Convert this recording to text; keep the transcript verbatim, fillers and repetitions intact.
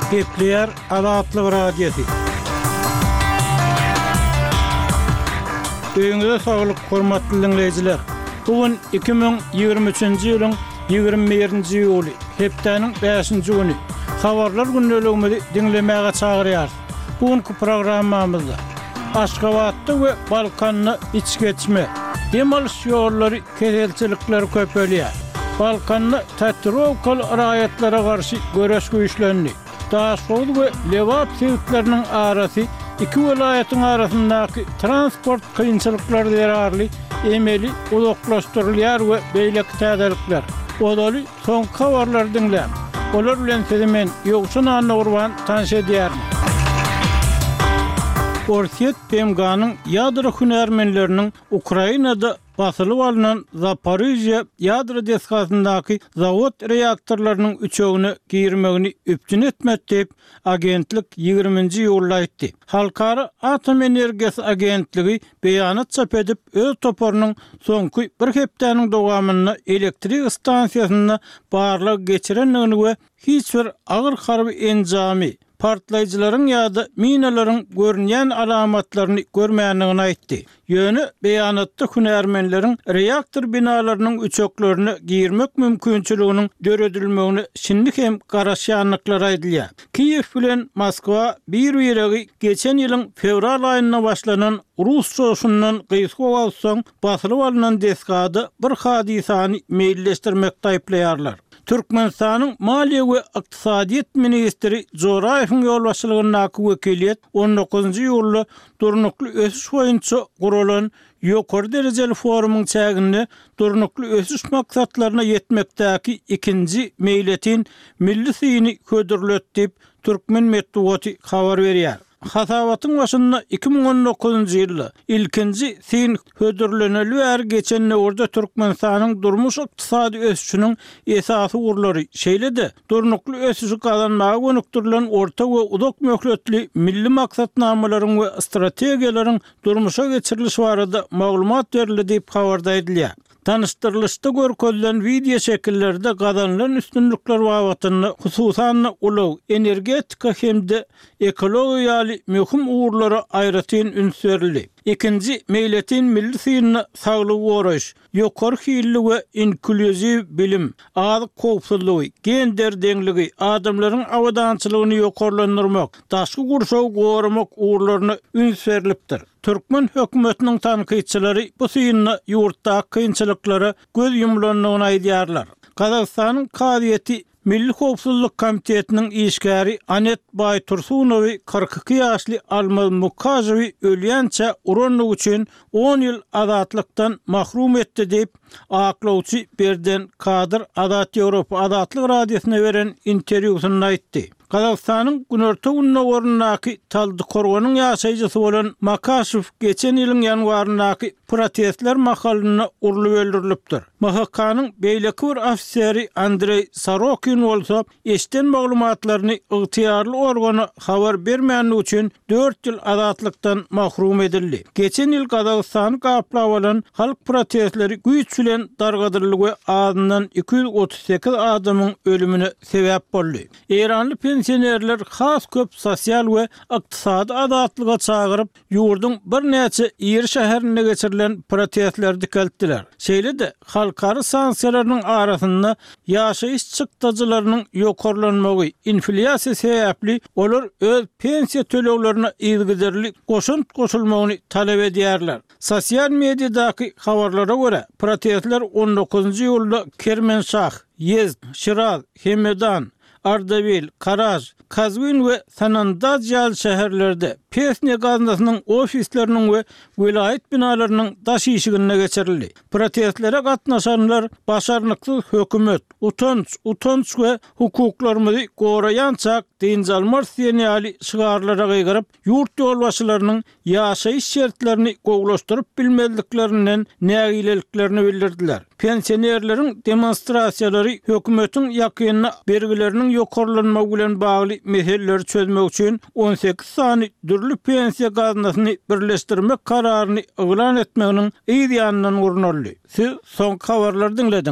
Kepler Azatlyk Radiosu. Öňüňizde saglyk, hormatly dinleyijiler. Bugün iki bin ýygrimi üçinji ýylyň ýygrimi birinji ýuly, hepdeniň beşinji güni. Habarlar günnelegimizi dinlemäge çagyrýar. Bugünkü programmamyzda Aşgabatda we Balkanny iç geçme, demalys ýollary, keselçilikler köpelýär. Balkanny tatyrokal raýatlara garşy göreş güýçlenýär. Daşgowy we Lewap sebäpleriniň arasy iki welaýatyň arasyndaky transport kynçylyklary derarly emeli uzaklaşdyrylýar we beýleki täzelikler. Odaly soň habarlar dinlän. Olar bilen sizi men Ýogşan Anurwan tanış edýär. Orset Pemganyň ýadro hünärmenleriniň Ukrainada basylyp alynan Zaporizhia ýadro deskasyndaky zawod reaktorlarynyň üçegini girmegini üpjün etmek diýip agentlik ýygrimiňji ýylyda aýtdy. Halkara Atom Energiýasy Agentligi beýanat çap edip öz toparynyň soňky bir hepdeniň dowamyny elektrik stansiýasyna barlyk geçirenligini we hiç bir agyr harby enjamy partlayıcıların ýa-da minalaryň görünýän alamatlaryny görmäänligini aýtdy. Ýöne beýanatda hünärmenleriň reaktor binalarynyň üçeklerini girmek mümkinçiliginiň döredilmegini şinlik hem garaşýanlyklar aýdylýar. Kiýew bilen Moskwa bir ýeregi geçen ýylyň fevral aýyna başlanan Rus soşundan gysga alsaň basylyp alynan deskady bir hadisany meýilleşdirmekde aýplaýarlar. Türkmenistanyň Maliýe we Iqtisadiýet ministri Joraýewiň ýolbaşçylygynaky wekiliýet on dokuzunji ýylda durnukly ösüş boýunça guralan ýokary derejeli forumyň çägini durnukly ösüş maksatlaryna ýetmekdäki ikinji meýletin milli syny ködürlet diýip Türkmen Medeniýeti habar berýär. Hasabatyň başynda iki bin on dokuzunji ýylda ilkinji syn hödürleneli wir geçen orda Türkmenistanyň durmuş ykdysady ösüşiniň esasy urlary şeýledi. Durnukly ösüşi kazanmaga gönükdirilen orta we uzak möhletli milli maksatnamalaryň we strategiýalaryň durmuşa geçirilişi barada maglumat berildi diýip habarda edilýär. Tanıştırılışda görkezlen video şekillerde kazanılan üstünlükler babatyny hususan ulaw energetika hemde ekologiýaly möhüm uğurlara aýratyn ünsürildi. İkinci meýletin milli synyny saglyk goraş, ýokary hilli we inkluziw bilim, azyk howpsuzlygy, gender deňligi, adamlaryň awadançylygyny ýokarlandyrmak, daşky gurşaw goramak uğurlaryny ünsürilipdir. Türkmen hökümetiniň tanqidçileri bu synyny ýurtdaky kynçylyklara göz yumulanyny aýdýarlar. Kazakstanyň Kadiýeti Milli Howpsuzlyk Komitetiniň işgäri Anet Baytursunowy kırk iki ýaşly Almaz Mukajewi ölýänçe uranlyk üçin on ýyl azatlykdan mahrum etdi diýip aklawçy Berden Kadir Azat Ýewropa Azatlyk radiosyna beren interwýusynda aýtdy. Kazakstanyň Günorta Unnawrundaky Taldy Korganyň ýaşaýjysy bolan Makashew geçen ýylyň ýanwaryndaky protestler mahalyny urlup öldürilipdir. M H K-nyň beýleki bir ofiseri Andrey Sorokin bolsa eşden maglumatlaryny ygtyýarly organa habar bermänligi üçin dört ýyl azatlykdan mahrum edildi. Geçen ýyl Kazakstany gaplap alan halk protestleri güýç bilen dargadyrlyk we azyndan iki yüz otuz sekiz adamyň ölümine sebäp boldy. Eranly pensionerler has köp sosial we ykdysady azatlyga çagyryp ýurdun bir näçe ýer şäherine geçirilen protestlerdi keltdiler. Şeýle-de halkary sanksiýalarynyň arasynda ýaşaýyş çykdyjylarynyň ýokarlanmagy, inflyasiýa sebäpli olar öz pensiýa төлewlerini ýygyrly goşunt goşulmagyny talap edýärler. Sosial mediadaky habarlara görä protestler on dokuzunji ýylda Kermenşah, Yezd, Şiraz, Hemedan, Ardabil, Karaj, Kazvin we Sanandaj ýaly şäherlerde Pesne gaznasynyň ofisleriniň we vilayet binalarynyň daş işigine geçirildi. Protestlere gatnaşanlar başarnyksyz hökümet, utanç, utanç we hukuklarymyzy goraýançak diňjalmar ýaly şygarlara gygyryp, ýurt ýolbaşçylarynyň ýaşaýyş şertlerini gowlaşdyryp bilmezliklerinden nägileliklerini bildirdiler. Pensionerleriň demonstrasiýalary hökümetiň ýakynyna bergileriniň ýokarlanmagy bilen bagly meseleleri çözmek üçin on sekiz sany dürli pensiýa gaznasyny birleşdirmek kararyny eglan etmeginiň ýa-da urunaldy. Siz soň habarlary dinlediniz.